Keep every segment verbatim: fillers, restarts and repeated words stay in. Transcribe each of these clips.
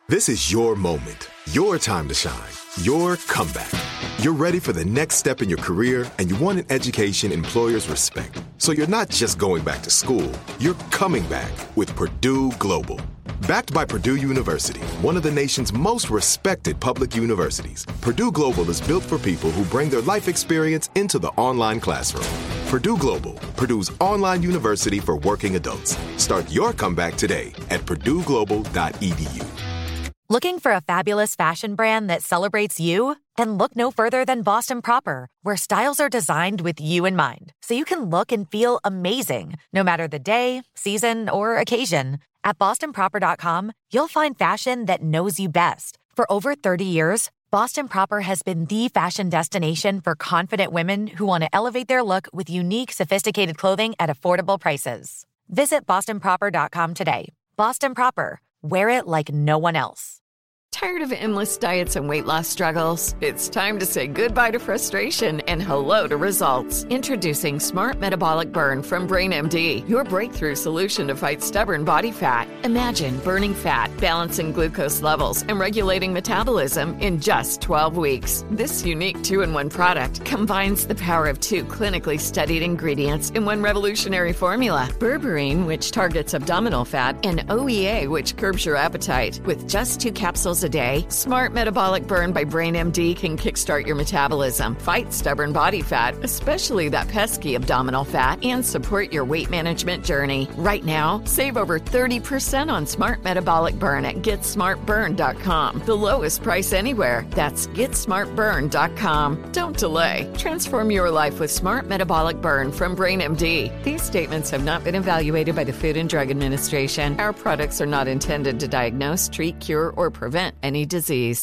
This is your moment, your time to shine, your comeback. You're ready for the next step in your career, and you want an education employers respect. So you're not just going back to school, you're coming back with Purdue Global. Backed by Purdue University, one of the nation's most respected public universities, Purdue Global is built for people who bring their life experience into the online classroom. Purdue Global, Purdue's online university for working adults. Start your comeback today at purdue global dot e d u. Looking for a fabulous fashion brand that celebrates you? Then look no further than Boston Proper, where styles are designed with you in mind, so you can look and feel amazing, no matter the day, season, or occasion. At boston proper dot com, you'll find fashion that knows you best. For over thirty years, Boston Proper has been the fashion destination for confident women who want to elevate their look with unique, sophisticated clothing at affordable prices. Visit boston proper dot com today. Boston Proper. Wear it like no one else. Tired of endless diets and weight loss struggles? It's time to say goodbye to frustration and hello to results. Introducing Smart Metabolic Burn from BrainMD, your breakthrough solution to fight stubborn body fat. Imagine burning fat, balancing glucose levels, and regulating metabolism in just twelve weeks. This unique two-in-one product combines the power of two clinically studied ingredients in one revolutionary formula. Berberine, which targets abdominal fat, and O E A, which curbs your appetite. With just two capsules a day, Smart Metabolic Burn by BrainMD can kickstart your metabolism, fight stubborn body fat, especially that pesky abdominal fat, and support your weight management journey. Right now, save over thirty percent on Smart Metabolic Burn at get smart burn dot com. The lowest price anywhere. That's get smart burn dot com. Don't delay. Transform your life with Smart Metabolic Burn from BrainMD. These statements have not been evaluated by the Food and Drug Administration. Our products are not intended to diagnose, treat, cure, or prevent any disease.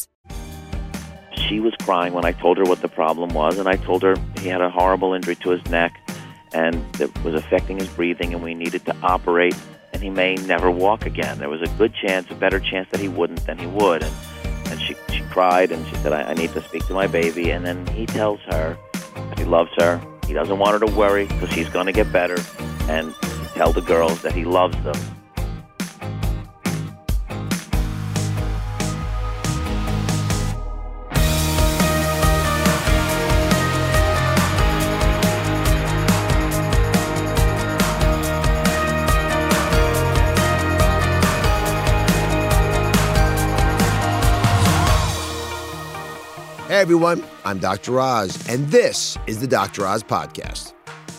She was crying when I told her what the problem was, and I told her he had a horrible injury to his neck and it was affecting his breathing, and we needed to operate, and he may never walk again. There was a good chance, a better chance that he wouldn't than he would. And, and she, she cried, and she said, I, I need to speak to my baby. And then he tells her that he loves her. He doesn't want her to worry because he's going to get better, and tell the girls that he loves them. Hey everyone, I'm Doctor Oz, and this is the Doctor Oz Podcast.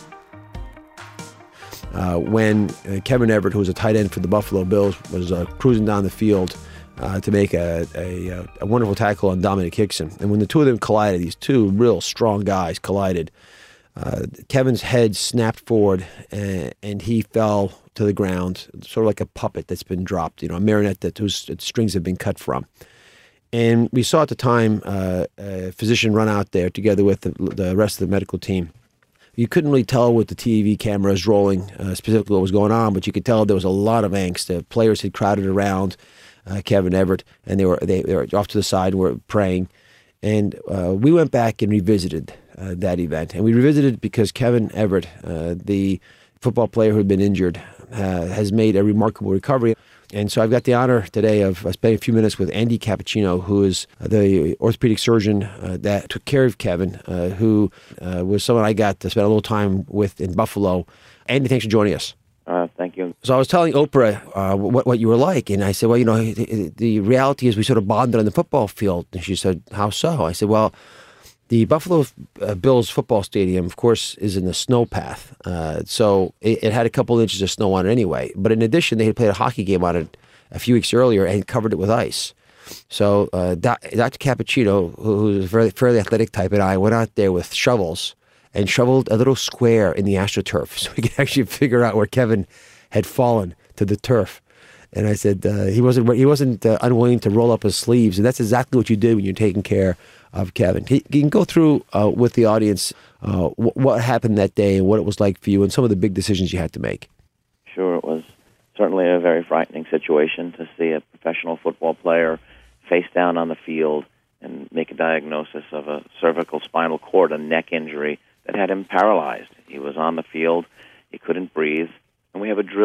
Uh, when uh, Kevin Everett, who was a tight end for the Buffalo Bills, was uh, cruising down the field uh, to make a, a, a wonderful tackle on Dominic Hickson, and when the two of them collided, these two real strong guys collided, uh, Kevin's head snapped forward, and, and he fell to the ground, sort of like a puppet that's been dropped, you know, a marionette that whose strings have been cut from. And we saw at the time uh, a physician run out there together with the, the rest of the medical team. You couldn't really tell with the T V cameras rolling uh, specifically what was going on, but you could tell there was a lot of angst. The players had crowded around uh, Kevin Everett, and they were they, they were off to the side and were praying. And uh, we went back and revisited uh, that event. And we revisited it because Kevin Everett, uh, the football player who had been injured, uh, has made a remarkable recovery. And so I've got the honor today of spending a few minutes with Andy Cappuccino, who is the orthopedic surgeon uh, that took care of Kevin, uh, who uh, was someone I got to spend a little time with in Buffalo. Andy, thanks for joining us. Uh, thank you. So I was telling Oprah uh, what, what you were like, and I said, well, you know, the, the reality is we sort of bonded on the football field. And she said, how so? I said, well, the Buffalo uh, Bills football stadium, of course, is in the snow path. Uh, so it, it had a couple inches of snow on it anyway. But in addition, they had played a hockey game on it a few weeks earlier and covered it with ice. So uh, Doctor Cappuccino, who's a fairly, fairly athletic type, and I went out there with shovels and shoveled a little square in the AstroTurf so we could actually figure out where Kevin had fallen to the turf. And I said uh, he wasn't he wasn't uh, unwilling to roll up his sleeves, and that's exactly what you do when you're taking care of Kevin. You can go through uh, with the audience uh, w- what happened that day and what it was like for you and some of the big decisions you had to make. Sure, it was certainly a very frightening situation to see a professional football player face down on the field and make a diagnosis of a cervical spinal cord, a neck injury that had him paralyzed. He was on the field, he couldn't breathe, and we have a drill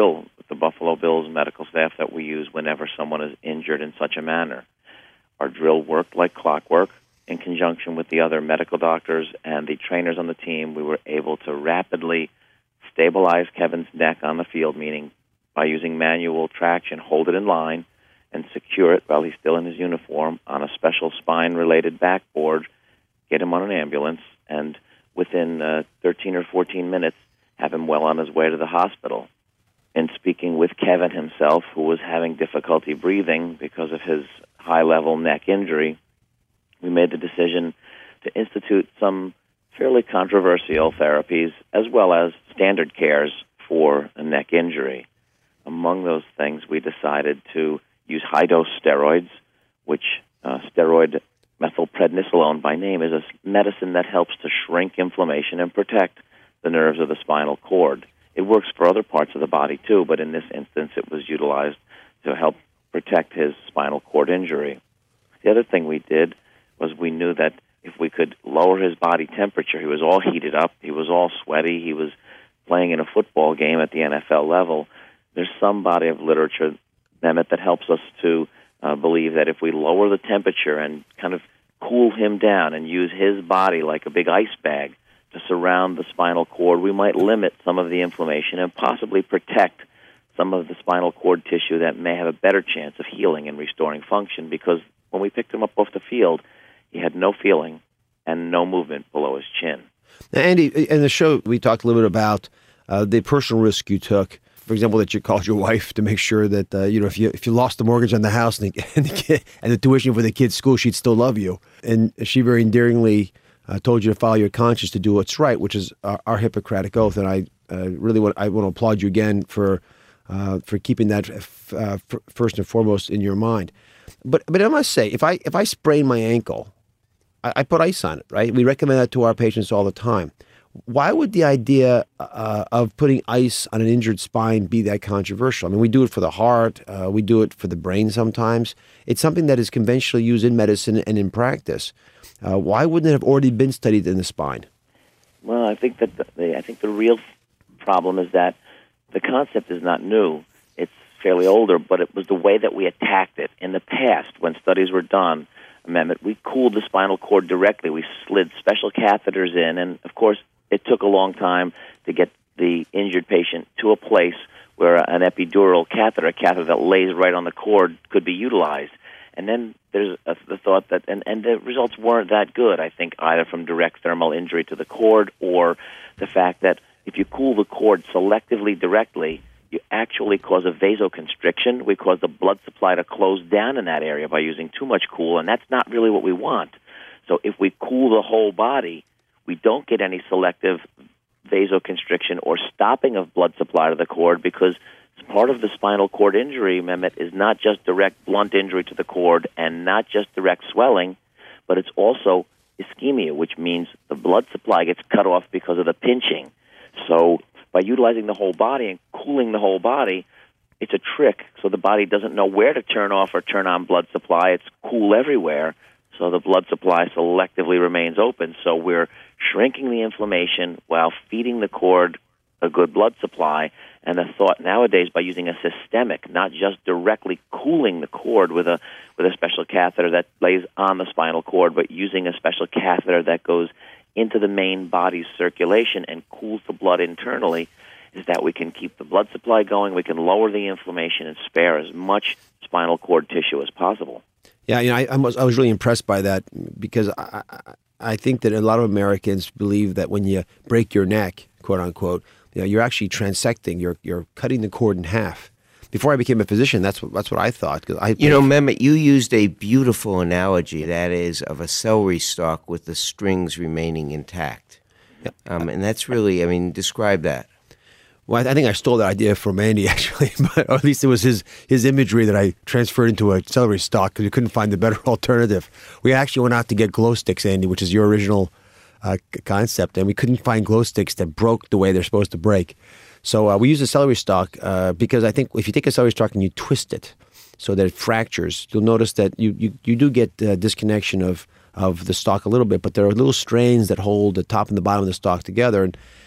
the Buffalo Bills medical staff that we use whenever someone is injured in such a manner. Our drill worked like clockwork. In conjunction with the other medical doctors and the trainers on the team, we were able to rapidly stabilize Kevin's neck on the field, meaning by using manual traction, hold it in line and secure it while he's still in his uniform on a special spine-related backboard, get him on an ambulance, and within uh, thirteen or fourteen minutes, have him well on his way to the hospital. In speaking with Kevin himself, who was having difficulty breathing because of his high-level neck injury, we made the decision to institute some fairly controversial therapies as well as standard cares for a neck injury. Among those things, we decided to use high-dose steroids, which uh, steroid methylprednisolone by name is a medicine that helps to shrink inflammation and protect the nerves of the spinal cord. It works for other parts of the body too, but in this instance it was utilized to help protect his spinal cord injury. The other thing we did was we knew that if we could lower his body temperature, he was all heated up, he was all sweaty, he was playing in a football game at the N F L level. There's some body of literature, Mehmet, that helps us to uh, believe that if we lower the temperature and kind of cool him down and use his body like a big ice bag to surround the spinal cord, we might limit some of the inflammation and possibly protect some of the spinal cord tissue that may have a better chance of healing and restoring function, because when we picked him up off the field, he had no feeling and no movement below his chin. Now, Andy, in the show, we talked a little bit about uh, the personal risk you took. For example, that you called your wife to make sure that, uh, you know, if you if you lost the mortgage on the house and the, and, the kid, and the tuition for the kid's school, she'd still love you. And she very endearingly uh, told you to follow your conscience, to do what's right, which is our, our Hippocratic oath. And I uh, really want I want to applaud you again for uh, for keeping that f- uh, f- first and foremost in your mind. But but I must say, if I if I sprain my ankle, I, I put ice on it, right? We recommend that to our patients all the time. Why would the idea uh, of putting ice on an injured spine be that controversial? I mean, we do it for the heart. Uh, we do it for the brain sometimes. It's something that is conventionally used in medicine and in practice. Uh, why wouldn't it have already been studied in the spine? Well, I think that the, the, I think the real problem is that the concept is not new. It's fairly older, but it was the way that we attacked it. In the past, when studies were done, Mehmet, we cooled the spinal cord directly. We slid special catheters in, and of course, it took a long time to get the injured patient to a place where an epidural catheter, a catheter that lays right on the cord, could be utilized. And then there's a, the thought that, and, and the results weren't that good, I think, either from direct thermal injury to the cord or the fact that if you cool the cord selectively directly, you actually cause a vasoconstriction. We cause the blood supply to close down in that area by using too much cool, and that's not really what we want. So if we cool the whole body, we don't get any selective vasoconstriction or stopping of blood supply to the cord, because part of the spinal cord injury, Mehmet, is not just direct blunt injury to the cord and not just direct swelling, but it's also ischemia, which means the blood supply gets cut off because of the pinching. So by utilizing the whole body and cooling the whole body, it's a trick so the body doesn't know where to turn off or turn on blood supply. It's cool everywhere, so the blood supply selectively remains open. So we're shrinking the inflammation while feeding the cord a good blood supply. And the thought nowadays, by using a systemic, not just directly cooling the cord with a with a special catheter that lays on the spinal cord, but using a special catheter that goes into the main body's circulation and cools the blood internally, is that we can keep the blood supply going, we can lower the inflammation and spare as much spinal cord tissue as possible. Yeah, you know, I, I was I was really impressed by that, because I, I I think that a lot of Americans believe that when you break your neck, quote unquote, you know, you're actually transecting, you're you're cutting the cord in half. Before I became a physician, that's what that's what I thought. Cause I, you know, Mehmet, you used a beautiful analogy, that is of a celery stalk with the strings remaining intact. Yeah. Um, and that's really, I mean, describe that. Well, I think I stole that idea from Andy, actually, but or at least it was his his imagery that I transferred into a celery stalk because we couldn't find a better alternative. We actually went out to get glow sticks, Andy, which is your original uh, concept, and we couldn't find glow sticks that broke the way they're supposed to break. So uh, we use a celery stalk uh, because I think if you take a celery stalk and you twist it so that it fractures, you'll notice that you, you, you do get uh, disconnection of, of the stalk a little bit, but there are little strains that hold the top and the bottom of the stalk together. And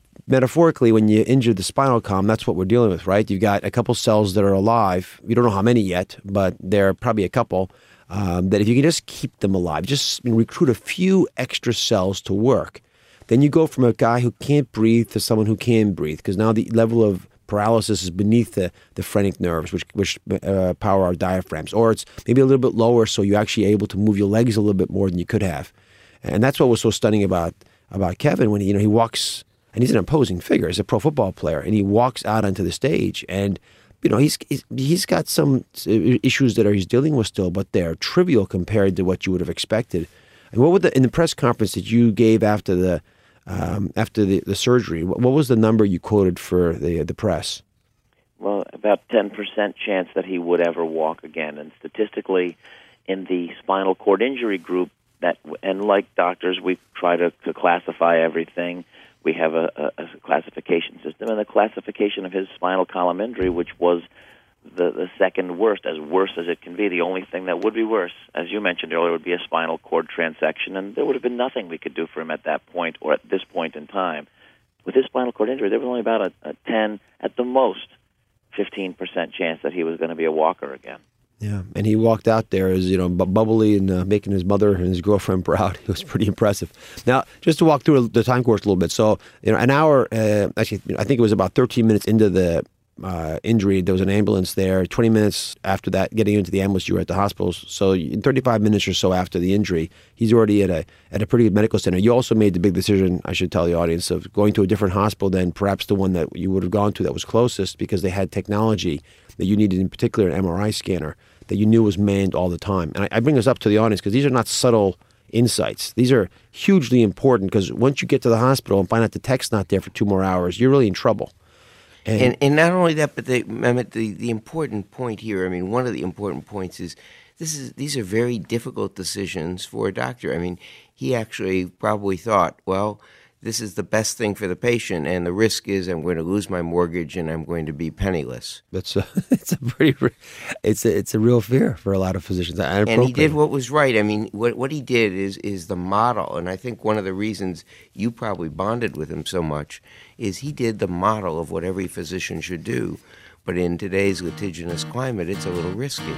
metaphorically, when you injure the spinal column, that's what we're dealing with, right? You've got a couple cells that are alive. We don't know how many yet, but there are probably a couple um, that if you can just keep them alive, just recruit a few extra cells to work, then you go from a guy who can't breathe to someone who can breathe, because now the level of paralysis is beneath the, the phrenic nerves, which which uh, power our diaphragms. Or it's maybe a little bit lower, so you're actually able to move your legs a little bit more than you could have. And that's what was so stunning about about Kevin when he, you know, he walks, and he's an imposing figure. He's a pro football player, and he walks out onto the stage, and you know he's he's, he's got some issues that are he's dealing with still, but they're trivial compared to what you would have expected. And what would the in the press conference that you gave after the Um, after the, the surgery, what, what was the number you quoted for the the press? Well, about ten percent chance that he would ever walk again. And statistically, in the spinal cord injury group, that and like doctors, we try to, to classify everything. We have a, a, a classification system, and the classification of his spinal column injury, which was the, the second worst, as worse as it can be. The only thing that would be worse, as you mentioned earlier, would be a spinal cord transection, and there would have been nothing we could do for him at that point or at this point in time. With his spinal cord injury, there was only about a, a ten, at the most, fifteen percent chance that he was going to be a walker again. Yeah, and he walked out there as, you know, bu- bubbly and uh, making his mother and his girlfriend proud. It was pretty impressive. Now, just to walk through the time course a little bit. So, you know, an hour, uh, actually, I think it was about thirteen minutes into the Uh, injury, there was an ambulance there. twenty minutes after that, getting into the ambulance, you were at the hospital. So in thirty-five minutes or so after the injury, he's already at a at a pretty good medical center. You also made the big decision, I should tell the audience, of going to a different hospital than perhaps the one that you would have gone to that was closest, because they had technology that you needed, in particular an M R I scanner, that you knew was manned all the time. And I, I bring this up to the audience because these are not subtle insights. These are hugely important, because once you get to the hospital and find out the tech's not there for two more hours, you're really in trouble. And, and, and not only that, but the, I mean, the the important point here, I mean, one of the important points is this is these are very difficult decisions for a doctor. I mean, he actually probably thought, well, this is the best thing for the patient, and the risk is I'm going to lose my mortgage and I'm going to be penniless. That's a, it's a pretty, it's a, it's a real fear for a lot of physicians. And he did what was right. I mean, what what he did is is the model, and I think one of the reasons you probably bonded with him so much is he did the model of what every physician should do. But in today's litigious climate, it's a little risky.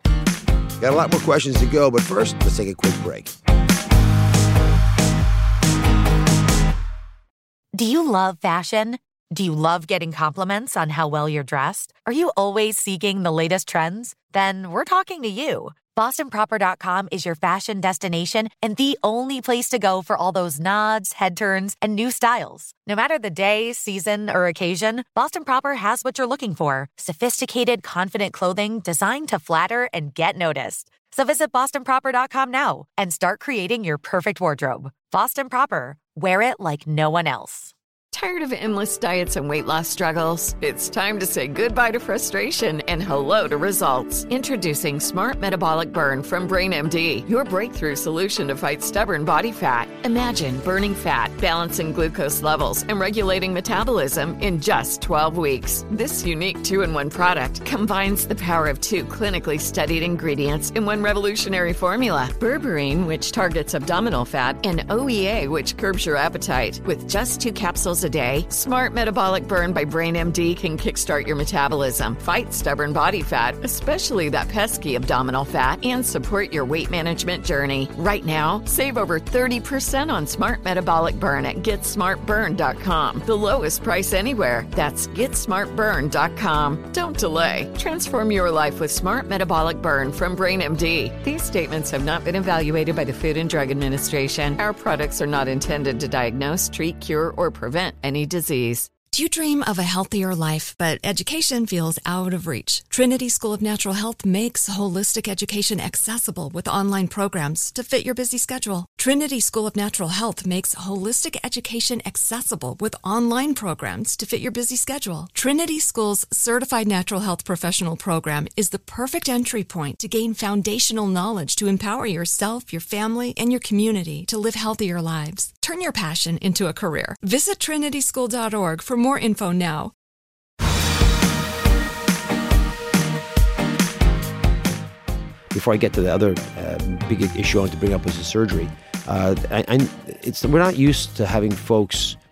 Got a lot more questions to go, but first, let's take a quick break. Do you love fashion? Do you love getting compliments on how well you're dressed? Are you always seeking the latest trends? Then we're talking to you. Boston Proper dot com is your fashion destination and the only place to go for all those nods, head turns, and new styles. No matter the day, season, or occasion, Boston Proper has what you're looking for. Sophisticated, confident clothing designed to flatter and get noticed. So visit Boston Proper dot com now and start creating your perfect wardrobe. Boston Proper. Wear it like no one else. Tired of endless diets and weight loss struggles? It's time to say goodbye to frustration and hello to results. Introducing Smart Metabolic Burn from BrainMD, your breakthrough solution to fight stubborn body fat. Imagine burning fat, balancing glucose levels, and regulating metabolism in just twelve weeks. This unique two-in-one product combines the power of two clinically studied ingredients in one revolutionary formula. Berberine, which targets abdominal fat, and O E A, which curbs your appetite. With just two capsules a day, Smart Metabolic Burn by BrainMD can kickstart your metabolism, fight stubborn body fat, especially that pesky abdominal fat, and support your weight management journey. Right now, save over thirty percent on Smart Metabolic Burn at get smart burn dot com. The lowest price anywhere. That's get smart burn dot com. Don't delay. Transform your life with Smart Metabolic Burn from BrainMD. These statements have not been evaluated by the Food and Drug Administration. Our products are not intended to diagnose, treat, cure, or prevent any disease. Do you dream of a healthier life, but education feels out of reach? Trinity School of Natural Health makes holistic education accessible with online programs to fit your busy schedule. Trinity School of Natural Health makes holistic education accessible with online programs to fit your busy schedule. Trinity School's Certified Natural Health Professional Program is the perfect entry point to gain foundational knowledge to empower yourself, your family, and your community to live healthier lives. Turn your passion into a career. Visit trinity school dot org for more info now. Before I get to the other uh, big issue I want to bring up, was the surgery. Uh, I, I, it's we're not used to having folks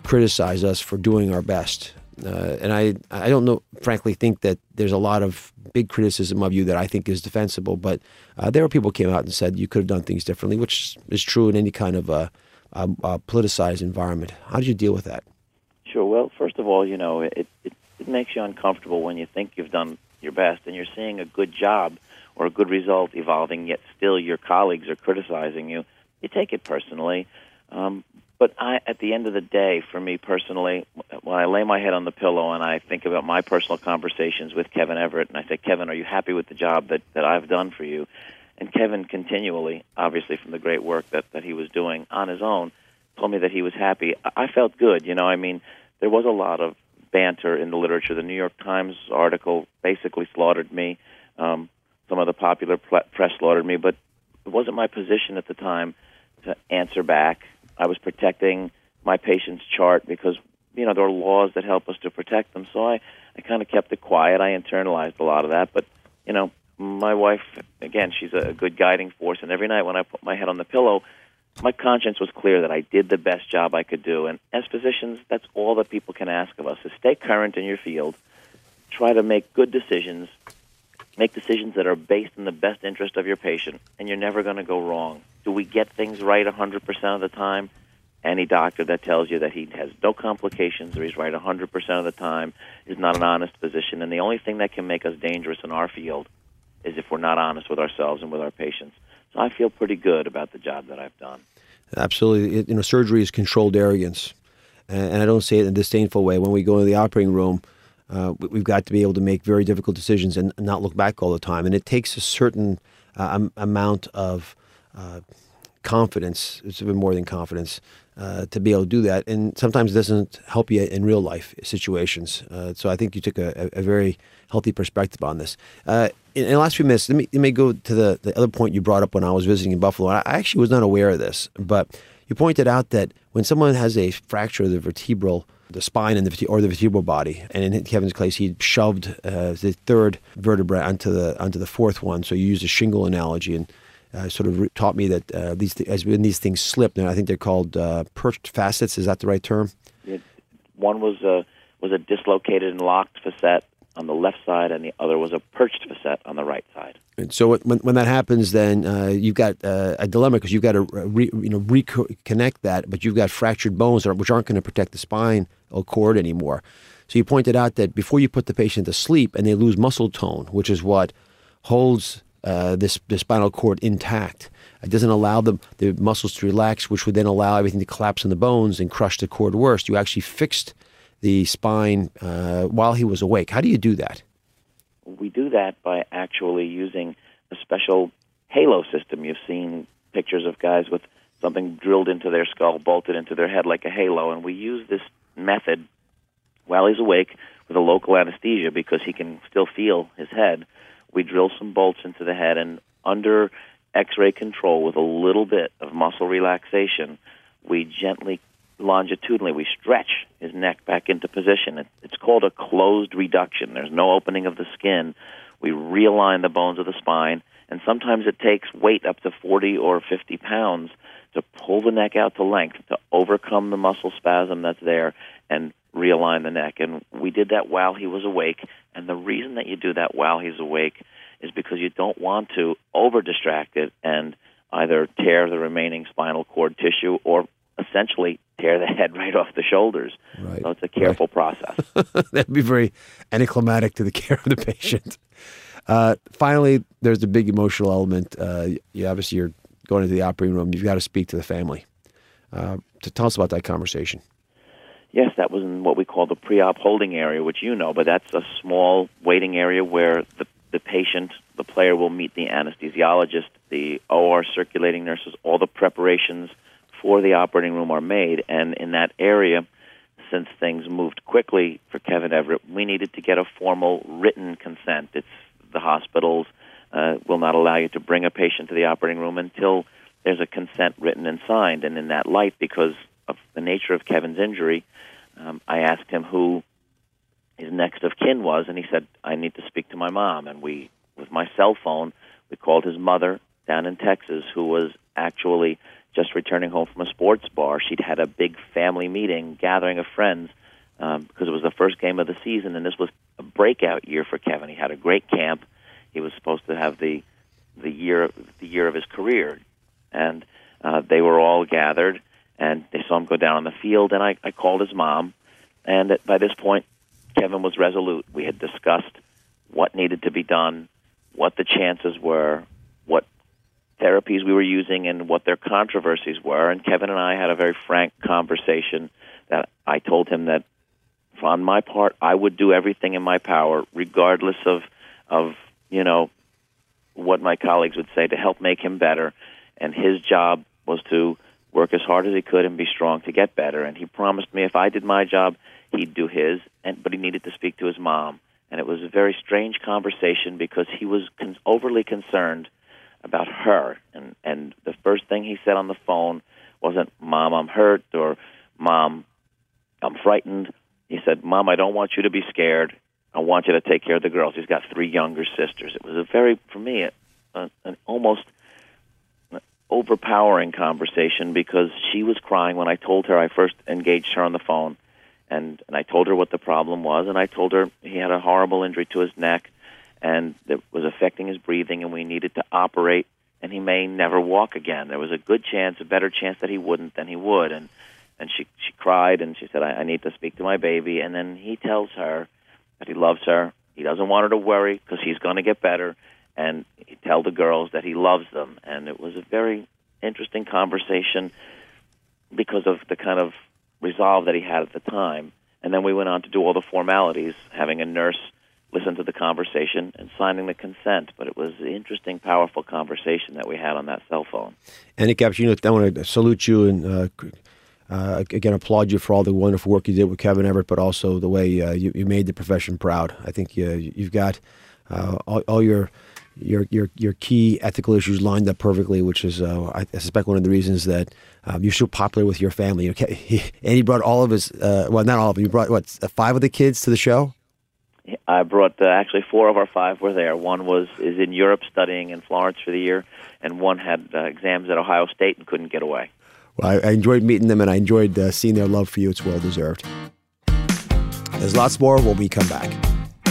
criticize us for doing our best. Uh, and I, I don't know, frankly, think that there's a lot of big criticism of you that I think is defensible. But uh, there were people who came out and said you could have done things differently, which is true in any kind of a, a, a politicized environment. How did you deal with that? Sure. Well, first of all, you know, it, it, it makes you uncomfortable when you think you've done your best and you're seeing a good job or a good result evolving, yet still your colleagues are criticizing you. You take it personally. Um, But I, at the end of the day, for me personally, when I lay my head on the pillow and I think about my personal conversations with Kevin Everett, and I say, Kevin, are you happy with the job that, that I've done for you? And Kevin continually, obviously from the great work that, that he was doing on his own, told me that he was happy. I felt good. You know, I mean, there was a lot of banter in the literature. The New York Times article basically slaughtered me. Um, some of the popular press slaughtered me, but it wasn't my position at the time to answer back. I was protecting my patient's chart because, you know, there are laws that help us to protect them. So I, I kind of kept it quiet. I internalized a lot of that. But, you know, my wife, again, she's a good guiding force. And every night when I put my head on the pillow, my conscience was clear that I did the best job I could do. And as physicians, that's all that people can ask of us, is stay current in your field, try to make good decisions, make decisions that are based in the best interest of your patient, and you're never going to go wrong. Do we get things right one hundred percent of the time? Any doctor that tells you that he has no complications or he's right one hundred percent of the time is not an honest physician. And the only thing that can make us dangerous in our field is if we're not honest with ourselves and with our patients. So I feel pretty good about the job that I've done. Absolutely. It, you know, surgery is controlled arrogance. And, and I don't say it in a disdainful way. When we go into the operating room, uh, we've got to be able to make very difficult decisions and not look back all the time. And it takes a certain uh, amount of uh, confidence, it's even more than confidence, uh, to be able to do that. And sometimes it doesn't help you in real life situations. Uh, so I think you took a, a very healthy perspective on this. Uh, in, in the last few minutes, let me, let me go to the, the other point you brought up when I was visiting in Buffalo. I actually was not aware of this, but you pointed out that when someone has a fracture of the vertebral, the spine and the or the vertebral body, and in Kevin's case, he shoved uh, the third vertebra onto the onto the fourth one. So you used a shingle analogy, and uh, sort of re- taught me that uh, these th- as when these things slip, and I think they're called uh, perched facets. Is that the right term? It, one was a was a dislocated and locked facet on the left side, and the other was a perched facet on the right side. And so when when that happens, then uh, you've got uh, a dilemma because you've got to re, you know reconnect that, but you've got fractured bones which aren't going to protect the spinal cord anymore. So you pointed out that before you put the patient to sleep and they lose muscle tone, which is what holds uh, this the spinal cord intact, it doesn't allow the the muscles to relax, which would then allow everything to collapse in the bones and crush the cord worse. You actually fixed the spine uh, while he was awake. How do you do that? We do that by actually using a special halo system. You've seen pictures of guys with something drilled into their skull, bolted into their head like a halo, and we use this method while he's awake with a local anesthesia because he can still feel his head. We drill some bolts into the head, and under X-ray control with a little bit of muscle relaxation, we gently longitudinally, we stretch his neck back into position. It, it's called a closed reduction. There's no opening of the skin. We realign the bones of the spine, and sometimes it takes weight up to forty or fifty pounds to pull the neck out to length, to overcome the muscle spasm that's there and realign the neck. And we did that while he was awake, and the reason that you do that while he's awake is because you don't want to over-distract it and either tear the remaining spinal cord tissue or essentially tear the head right off the shoulders. Right. So it's a careful right. process. That'd be very anticlimactic to the care of the patient. Uh, finally, there's the big emotional element. Uh, you obviously, you're going into the operating room. You've got to speak to the family. Uh, to tell us about that conversation. Yes, that was in what we call the pre-op holding area, which you know, but that's a small waiting area where the, the patient, the player, will meet the anesthesiologist, the O R circulating nurses, all the preparations for the operating room are made, and in that area, since things moved quickly for Kevin Everett, we needed to get a formal written consent. It's the hospitals uh, will not allow you to bring a patient to the operating room until there's a consent written and signed. And in that light, because of the nature of Kevin's injury, um, I asked him who his next of kin was, and he said, I need to speak to my mom. And we, with my cell phone, we called his mother down in Texas, who was actually just returning home from a sports bar. She'd had a big family meeting, gathering of friends, um, because it was the first game of the season, and this was a breakout year for Kevin. He had a great camp. He was supposed to have the the year the year of his career, and uh, they were all gathered, and they saw him go down on the field, and I, I called his mom, and at, by this point, Kevin was resolute. We had discussed what needed to be done, what the chances were, what therapies we were using, and what their controversies were, and Kevin and I had a very frank conversation that I told him that, on my part, I would do everything in my power, regardless of, of you know, what my colleagues would say, to help make him better, and his job was to work as hard as he could and be strong to get better. And he promised me if I did my job, he'd do his, and but he needed to speak to his mom. And it was a very strange conversation because he was con- overly concerned about her. And, and the first thing he said on the phone wasn't, "Mom, I'm hurt," or "Mom, I'm frightened." He said, "Mom, I don't want you to be scared. I want you to take care of the girls." He's got three younger sisters. It was a very, for me, a, a, an almost overpowering conversation because she was crying when I told her. I first engaged her on the phone, and, and I told her what the problem was, and I told her he had a horrible injury to his neck, and it was affecting his breathing, and we needed to operate, and he may never walk again. There was a good chance, a better chance that he wouldn't than he would, and and she she cried, and she said, I, I need to speak to my baby, and then he tells her that he loves her. He doesn't want her to worry because he's going to get better, and he tell the girls that he loves them. And it was a very interesting conversation because of the kind of resolve that he had at the time. And then we went on to do all the formalities, having a nurse listen to the conversation and signing the consent. But it was an interesting, powerful conversation that we had on that cell phone. And Nick Cappuccino, I want to salute you and uh, Uh, again, applaud you for all the wonderful work you did with Kevin Everett, but also the way uh, you, you made the profession proud. I think you, you've got uh, all, all your, your your your key ethical issues lined up perfectly, which is, uh, I suspect, one of the reasons that um, you're so popular with your family. You know, he, and he brought all of his, uh, well, not all of them, you brought, what, five of the kids to the show? I brought, uh, actually, four of our five were there. One was is in Europe studying in Florence for the year, and one had uh, exams at Ohio State and couldn't get away. Well, I, I enjoyed meeting them, and I enjoyed uh, seeing their love for you. It's well-deserved. There's lots more when we come back.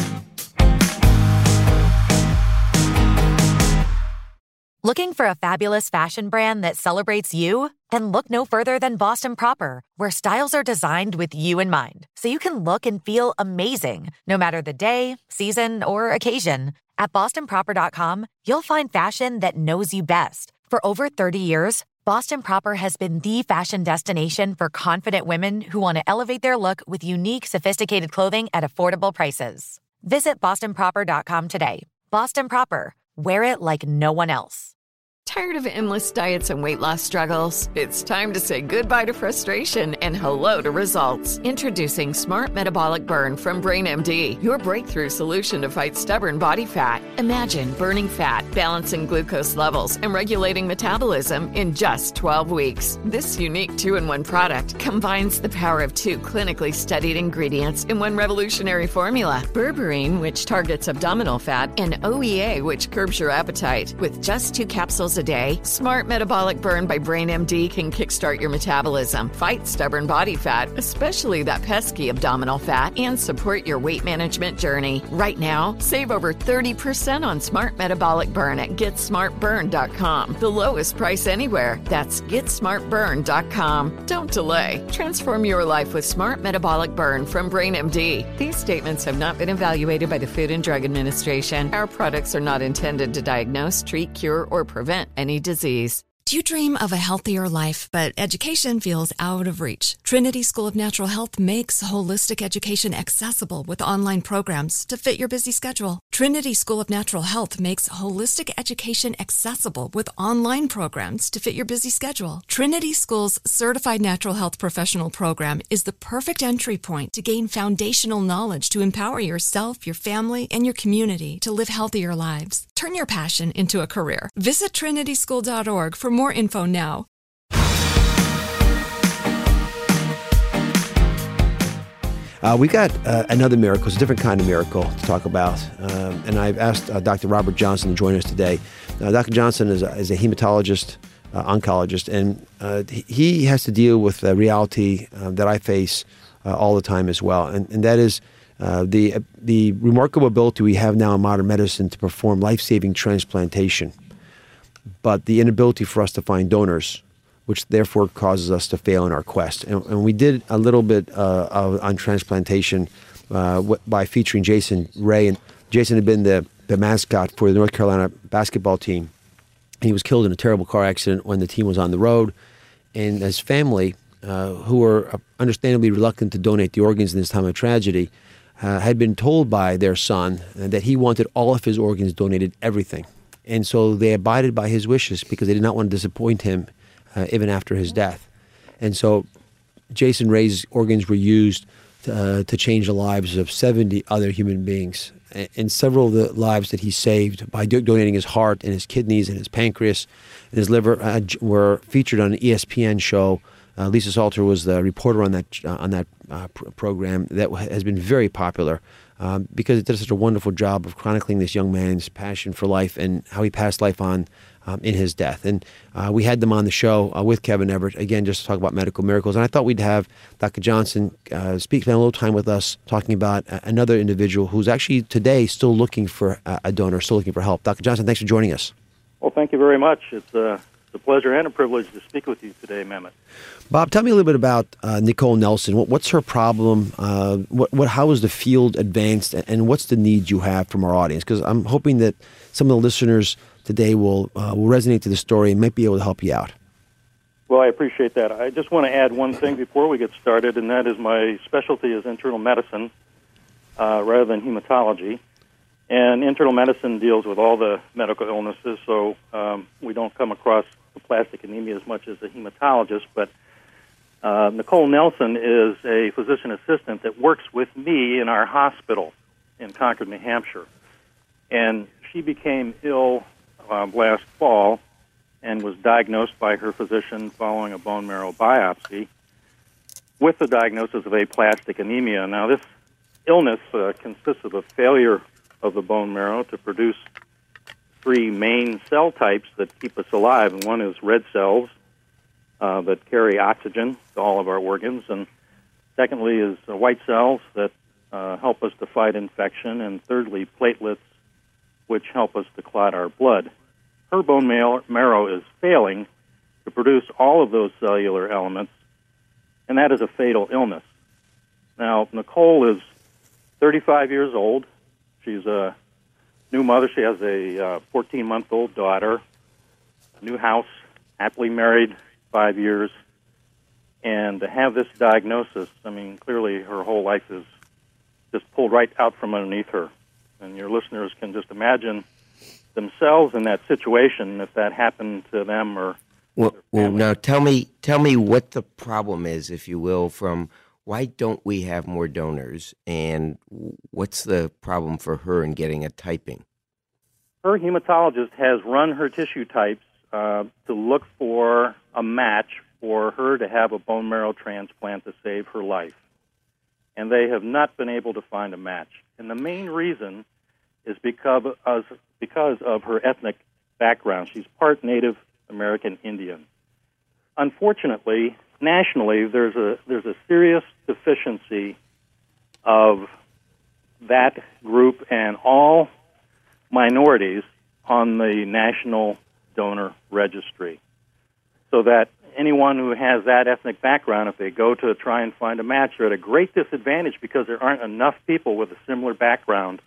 Looking for a fabulous fashion brand that celebrates you? Then look no further than Boston Proper, where styles are designed with you in mind, so you can look and feel amazing, no matter the day, season, or occasion. At boston proper dot com, you'll find fashion that knows you best. For over thirty years, Boston Proper has been the fashion destination for confident women who want to elevate their look with unique, sophisticated clothing at affordable prices. Visit boston proper dot com today. Boston Proper. Wear it like no one else. Tired of endless diets and weight loss struggles? It's time to say goodbye to frustration and hello to results. Introducing Smart Metabolic Burn from BrainMD, your breakthrough solution to fight stubborn body fat. Imagine burning fat, balancing glucose levels, and regulating metabolism in just twelve weeks. This unique two-in-one product combines the power of two clinically studied ingredients in one revolutionary formula. Berberine, which targets abdominal fat, and O E A, which curbs your appetite. With just two capsules a day, Smart Metabolic Burn by BrainMD can kickstart your metabolism, fight stubborn body fat, especially that pesky abdominal fat, and support your weight management journey. Right now, save over thirty percent on Smart Metabolic Burn at get smart burn dot com. The lowest price anywhere. That's get smart burn dot com. Don't delay. Transform your life with Smart Metabolic Burn from BrainMD. These statements have not been evaluated by the Food and Drug Administration. Our products are not intended to diagnose, treat, cure, or prevent any disease. Do you dream of a healthier life, but education feels out of reach? Trinity School of Natural Health makes holistic education accessible with online programs to fit your busy schedule. Trinity School of Natural Health makes holistic education accessible with online programs to fit your busy schedule. Trinity School's Certified Natural Health Professional Program is the perfect entry point to gain foundational knowledge to empower yourself, your family, and your community to live healthier lives. Turn your passion into a career. Visit trinity school dot org for more info now. Uh, we got uh, another miracle. It's a different kind of miracle to talk about. Um, and I've asked uh, Doctor Robert Johnson to join us today. Uh, Doctor Johnson is a, is a hematologist uh, oncologist, and uh, he has to deal with the reality uh, that I face uh, all the time as well, and, and that is uh, the the remarkable ability we have now in modern medicine to perform life-saving transplantation, but the inability for us to find donors, which therefore causes us to fail in our quest. And, and we did a little bit uh, of, on transplantation uh, w- by featuring Jason Ray. And Jason had been the, the mascot for the North Carolina basketball team. He was killed in a terrible car accident when the team was on the road. And his family, uh, who were understandably reluctant to donate the organs in this time of tragedy, uh, had been told by their son that he wanted all of his organs donated, everything. And so they abided by his wishes because they did not want to disappoint him Uh, even after his death. And so Jason Ray's organs were used to, uh, to change the lives of seventy other human beings. And, and several of the lives that he saved by do- donating his heart and his kidneys and his pancreas and his liver uh, were featured on an E S P N show. Uh, Lisa Salter was the reporter on that uh, on that uh, pr- program that w- has been very popular um, because it did such a wonderful job of chronicling this young man's passion for life and how he passed life on Um, in his death. And uh, we had them on the show uh, with Kevin Everett, again, just to talk about medical miracles. And I thought we'd have Doctor Johnson uh, speak, spend a little time with us talking about uh, another individual who's actually today still looking for uh, a donor, still looking for help. Doctor Johnson, thanks for joining us. Well, thank you very much. It's, uh, it's a pleasure and a privilege to speak with you today, Mehmet. Bob, tell me a little bit about uh, Nicole Nelson. What, what's her problem? Uh, what, what, how is the field advanced? And what's the need you have from our audience? Because I'm hoping that some of the listeners today will uh, will resonate to the story and might be able to help you out. Well, I appreciate that. I just want to add one thing before we get started, and that is my specialty is internal medicine uh, rather than hematology. And internal medicine deals with all the medical illnesses, so um, we don't come across aplastic anemia as much as a hematologist. But uh, Nicole Nelson is a physician assistant that works with me in our hospital in Concord, New Hampshire. And she became ill Uh, last fall and was diagnosed by her physician following a bone marrow biopsy with the diagnosis of aplastic anemia. Now, this illness uh, consists of a failure of the bone marrow to produce three main cell types that keep us alive, and one is red cells uh, that carry oxygen to all of our organs, and secondly is uh, white cells that uh, help us to fight infection, and thirdly, platelets, which help us to clot our blood. Her bone marrow is failing to produce all of those cellular elements, and that is a fatal illness. Now, Nicole is thirty-five years old. She's a new mother. She has a uh, fourteen-month-old daughter, a new house, happily married five years. And to have this diagnosis, I mean, clearly her whole life is just pulled right out from underneath her. And your listeners can just imagine themselves in that situation if that happened to them or. Well, well, now tell me, tell me what the problem is, if you will, from why don't we have more donors, and what's the problem for her in getting a typing? Her hematologist has run her tissue types uh, to look for a match for her to have a bone marrow transplant to save her life, and they have not been able to find a match. And the main reason is because of, because of her ethnic background. She's part Native American Indian. Unfortunately, nationally, there's a there's a serious deficiency of that group and all minorities on the National Donor Registry, so that anyone who has that ethnic background, if they go to try and find a match, they're at a great disadvantage because there aren't enough people with a similar background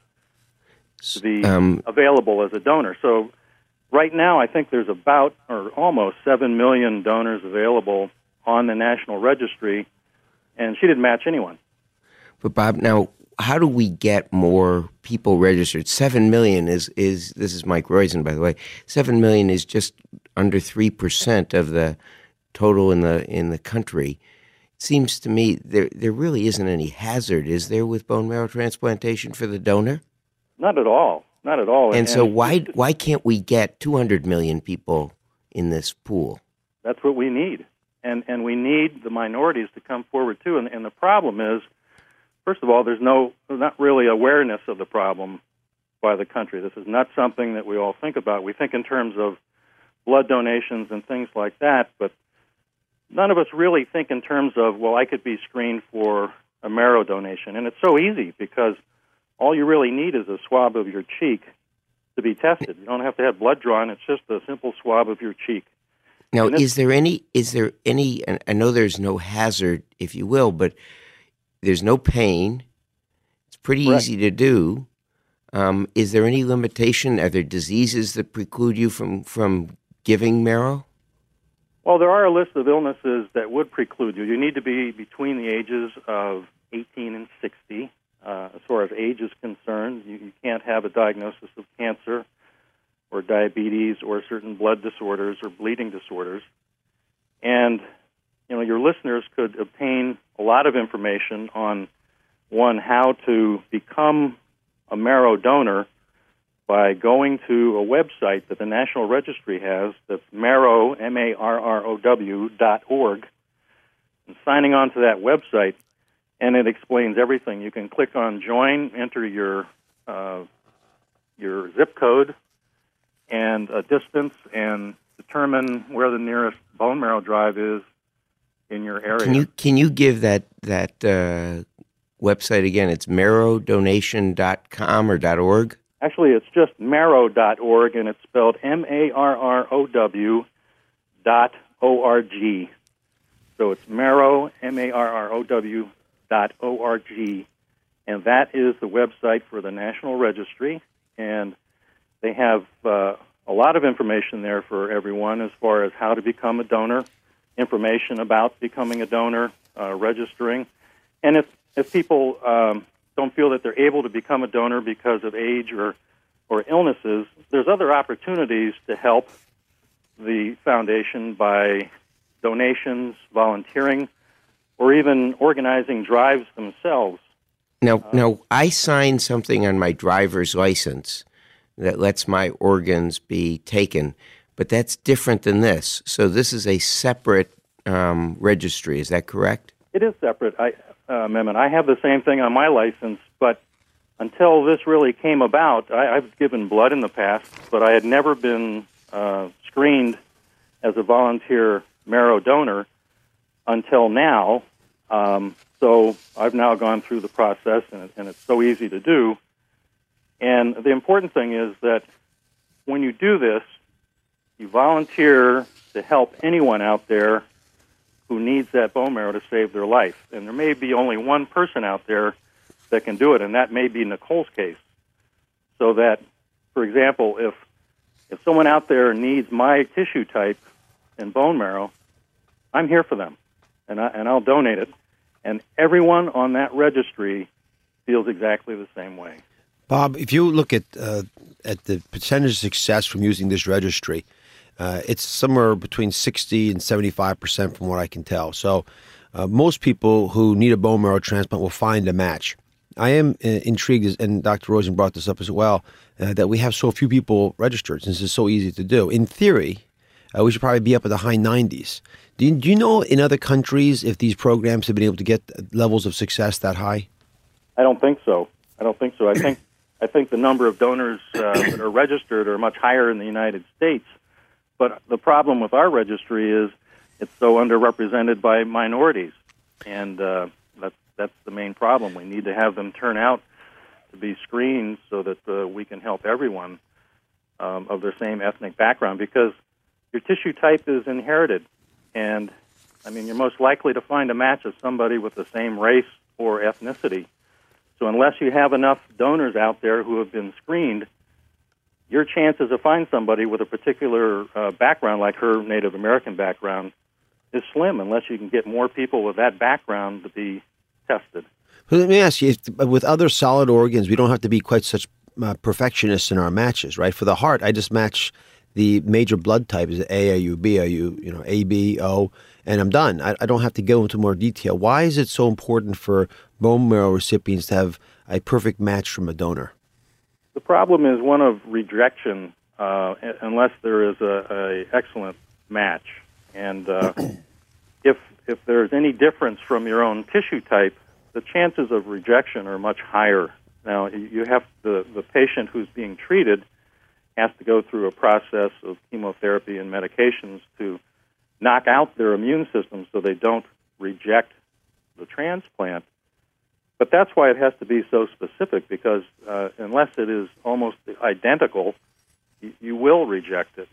to be um, available as a donor. So right now, I think there's about or almost seven million donors available on the National Registry, and she didn't match anyone. But Bob, now, how do we get more people registered? Seven million is, is this is Mike Roizen, by the way, seven million is just under three percent of the total in the in the country. It seems to me there there really isn't any hazard, is there, with bone marrow transplantation for the donor? Not at all. Not at all. And, and so why why can't we get two hundred million people in this pool? That's what we need. And and we need the minorities to come forward, too. And, and the problem is, first of all, there's no not really awareness of the problem by the country. This is not something that we all think about. We think in terms of blood donations and things like that, but none of us really think in terms of, well, I could be screened for a marrow donation. And it's so easy because all you really need is a swab of your cheek to be tested. You don't have to have blood drawn. It's just a simple swab of your cheek. Now, is there any, is there any, and I know there's no hazard, if you will, but there's no pain. It's pretty Correct. easy to do. Um, is there any limitation? Are there diseases that preclude you from, from giving marrow? Well, there are a list of illnesses that would preclude you. You need to be between the ages of eighteen and sixty. Uh, as far as age is concerned, you, you can't have a diagnosis of cancer or diabetes or certain blood disorders or bleeding disorders. And, you know, your listeners could obtain a lot of information on, one, how to become a marrow donor by going to a website that the National Registry has, that's marrow, M A R R O W, dot org, and signing on to that website, and it explains everything. You can click on Join, enter your uh, your zip code and a distance, and determine where the nearest bone marrow drive is in your area. Can you can you give that that uh, website again? It's marrow donation dot com or .org? Actually, it's just marrow dot org, and it's spelled M A R R O W dot O R G. So it's marrow, M A R R O W dot O R G, and that is the website for the National Registry, and they have uh, a lot of information there for everyone as far as how to become a donor, information about becoming a donor, uh, registering, and if, if people um, don't feel that they're able to become a donor because of age or, or illnesses, there's other opportunities to help the foundation by donations, volunteering, or even organizing drives themselves. Now, uh, now I signed something on my driver's license that lets my organs be taken, but that's different than this. So this is a separate um, registry. Is that correct? It is separate, I, uh, Mehmet. I have the same thing on my license, but until this really came about, I, I've given blood in the past, but I had never been uh, screened as a volunteer marrow donor until now. Um, so I've now gone through the process, and, and it's so easy to do. And the important thing is that when you do this, you volunteer to help anyone out there who needs that bone marrow to save their life. And there may be only one person out there that can do it, and that may be Nicole's case. So that, for example, if if someone out there needs my tissue type and bone marrow, I'm here for them, and, I, and I'll donate it. And everyone on that registry feels exactly the same way. Bob, if you look at uh, at the percentage of success from using this registry, uh, it's somewhere between sixty and seventy-five percent from what I can tell. So uh, most people who need a bone marrow transplant will find a match. I am uh, intrigued, and Doctor Rosen brought this up as well, uh, that we have so few people registered since it's so easy to do. In theory, uh, we should probably be up in the high nineties. Do you, do you know in other countries if these programs have been able to get levels of success that high? I don't think so. I don't think so. I think I think the number of donors uh, that are registered are much higher in the United States. But the problem with our registry is it's so underrepresented by minorities, and uh, that's that's the main problem. We need to have them turn out to be screened so that uh, we can help everyone um, of their same ethnic background, because your tissue type is inherited. And, I mean, you're most likely to find a match of somebody with the same race or ethnicity. So unless you have enough donors out there who have been screened, your chances of finding somebody with a particular uh, background, like her Native American background, is slim unless you can get more people with that background to be tested. Well, let me ask you, if, with other solid organs, we don't have to be quite such uh, perfectionists in our matches, right? For the heart, I just match the major blood type, is it A, A, U, B, A, U, you know, A, B, O, and I'm done. I, I don't have to go into more detail. Why is it so important for bone marrow recipients to have a perfect match from a donor? The problem is one of rejection, uh, unless there is a, a excellent match. And uh, if if there's any difference from your own tissue type, the chances of rejection are much higher. Now, you have the, the patient who's being treated has to go through a process of chemotherapy and medications to knock out their immune system so they don't reject the transplant. But that's why it has to be so specific, because uh, unless it is almost identical, you, you will reject it.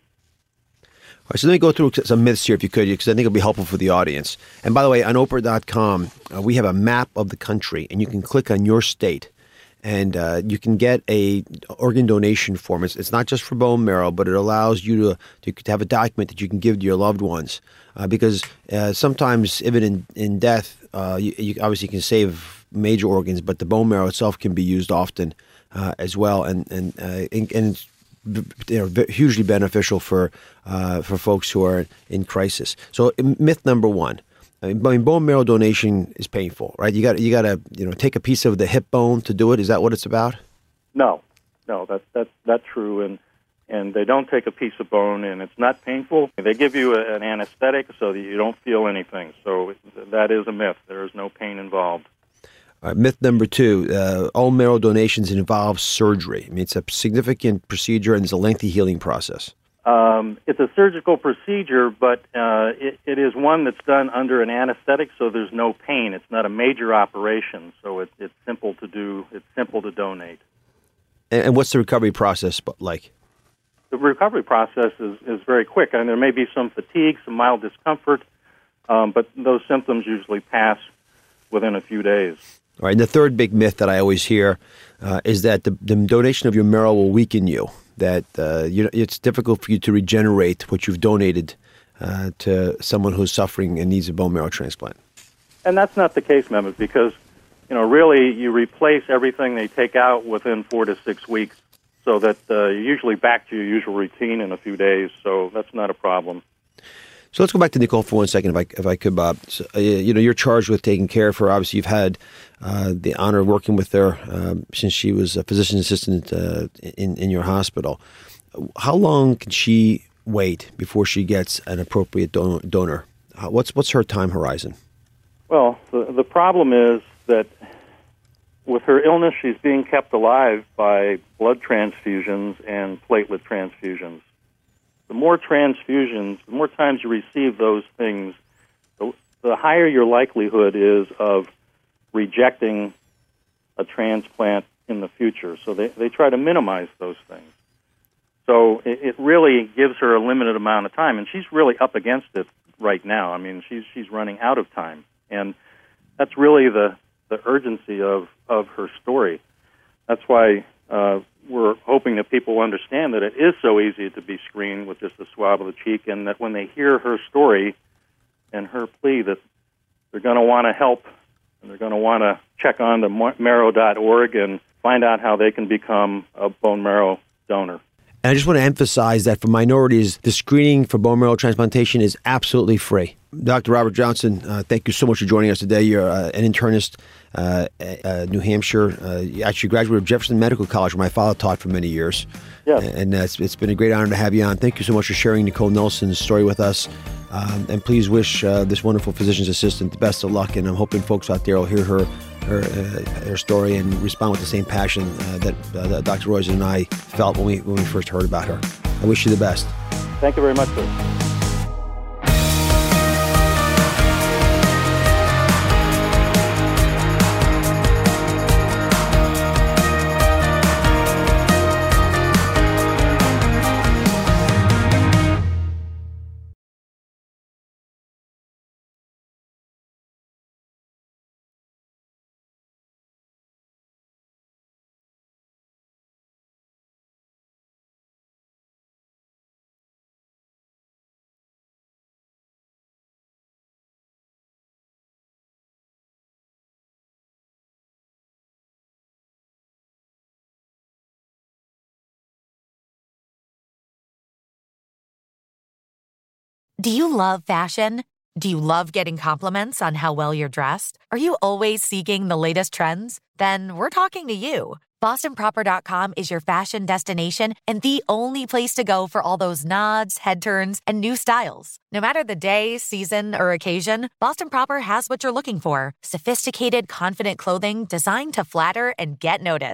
All right, so let me go through some myths here, if you could, because I think it'll be helpful for the audience. And by the way, on Oprah dot com, uh, we have a map of the country, and you can click on your state, and uh, you can get a organ donation form. It's, it's not just for bone marrow, but it allows you to, to have a document that you can give to your loved ones, uh, because uh, sometimes, even in, in death, uh, you, you obviously can save major organs, but the bone marrow itself can be used often uh, as well, and and uh, and, and it's, you know, hugely beneficial for uh, for folks who are in crisis. So myth number one: I mean, bone marrow donation is painful, right? You got you got to you know take a piece of the hip bone to do it. Is that what it's about? No, no, that's that's that's true, and and they don't take a piece of bone, and it's not painful. They give you a, an anesthetic so that you don't feel anything. So that is a myth. There is no pain involved. All right, myth number two, uh, all marrow donations involve surgery. I mean, it's a significant procedure and it's a lengthy healing process. Um, it's a surgical procedure, but uh, it, it is one that's done under an anesthetic, so there's no pain. It's not a major operation, so it, it's simple to do. It's simple to donate. And, and what's the recovery process like? The recovery process is, is very quick. I mean, there may be some fatigue, some mild discomfort, um, but those symptoms usually pass within a few days. All right, and the third big myth that I always hear uh, is that the, the donation of your marrow will weaken you, that uh, you, it's difficult for you to regenerate what you've donated uh, to someone who's suffering and needs a bone marrow transplant. And that's not the case, Mehmet, because, you know, really you replace everything they take out within four to six weeks, so that uh, you're usually back to your usual routine in a few days, so that's not a problem. So let's go back to Nicole for one second, if I if I could, Bob. So, uh, you know, you're charged with taking care of her. Obviously, you've had uh, the honor of working with her um, since she was a physician assistant uh, in in your hospital. How long can she wait before she gets an appropriate don- donor? How, what's what's her time horizon? Well, the the problem is that with her illness, she's being kept alive by blood transfusions and platelet transfusions. The more transfusions, the more times you receive those things, the, the higher your likelihood is of rejecting a transplant in the future. So they, they try to minimize those things. So it, it really gives her a limited amount of time, and she's really up against it right now. I mean, she's she's running out of time, and that's really the, the urgency of, of her story. That's why uh, we're hoping that people understand that it is so easy to be screened with just a swab of the cheek, and that when they hear her story and her plea, that they're going to want to help, and they're going to want to check on to marrow dot org and find out how they can become a bone marrow donor. And I just want to emphasize that for minorities, the screening for bone marrow transplantation is absolutely free. Doctor Robert Johnson, uh, thank you so much for joining us today. You're uh, an internist uh, at uh, New Hampshire. Uh, you actually graduated of Jefferson Medical College, where my father taught for many years. Yes. And uh, it's, it's been a great honor to have you on. Thank you so much for sharing Nicole Nelson's story with us. Um, and please wish uh, this wonderful physician's assistant the best of luck. And I'm hoping folks out there will hear her her, uh, her story and respond with the same passion uh, that, uh, that Doctor Roizen and I felt when we when we first heard about her. I wish you the best. Thank you very much, sir. Do you love fashion? Do you love getting compliments on how well you're dressed? Are you always seeking the latest trends? Then we're talking to you. Boston Proper dot com is your fashion destination and the only place to go for all those nods, head turns, and new styles. No matter the day, season, or occasion, Boston Proper has what you're looking for. Sophisticated, confident clothing designed to flatter and get noticed.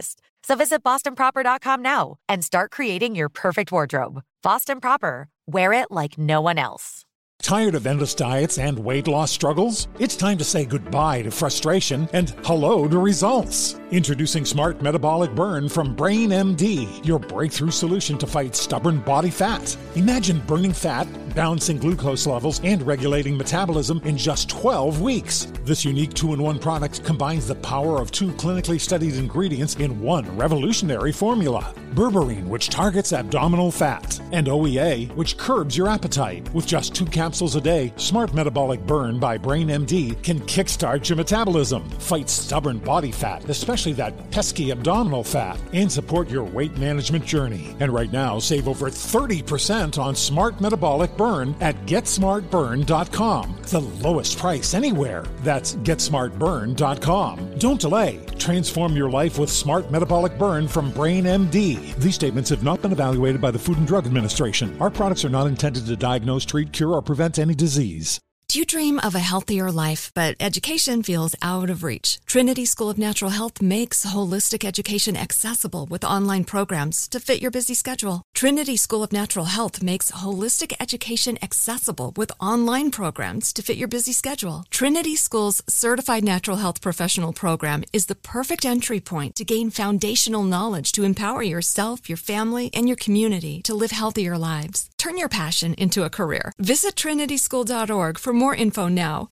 So visit boston proper dot com now and start creating your perfect wardrobe. Boston Proper. Wear it like no one else. Tired of endless diets and weight loss struggles? It's time to say goodbye to frustration and hello to results. Introducing Smart Metabolic Burn from Brain M D, your breakthrough solution to fight stubborn body fat. Imagine burning fat, balancing glucose levels, and regulating metabolism in just twelve weeks. This unique two-in-one product combines the power of two clinically studied ingredients in one revolutionary formula. Berberine, which targets abdominal fat, and O E A, which curbs your appetite. With just two capsules a day, Smart Metabolic Burn by Brain M D can kickstart your metabolism, fight stubborn body fat, especially that pesky abdominal fat, and support your weight management journey. And right now, save over thirty percent on Smart Metabolic Burn at get smart burn dot com. The lowest price anywhere. That's get smart burn dot com. Don't delay. Transform your life with Smart Metabolic Burn from Brain M D. These statements have not been evaluated by the Food and Drug Administration. Our products are not intended to diagnose, treat, cure, or prevent any disease. Do you dream of a healthier life, but education feels out of reach? Trinity School of Natural Health makes holistic education accessible with online programs to fit your busy schedule. Trinity School of Natural Health makes holistic education accessible with online programs to fit your busy schedule. Trinity School's Certified Natural Health Professional Program is the perfect entry point to gain foundational knowledge to empower yourself, your family, and your community to live healthier lives. Turn your passion into a career. Visit trinity school dot org for more info now.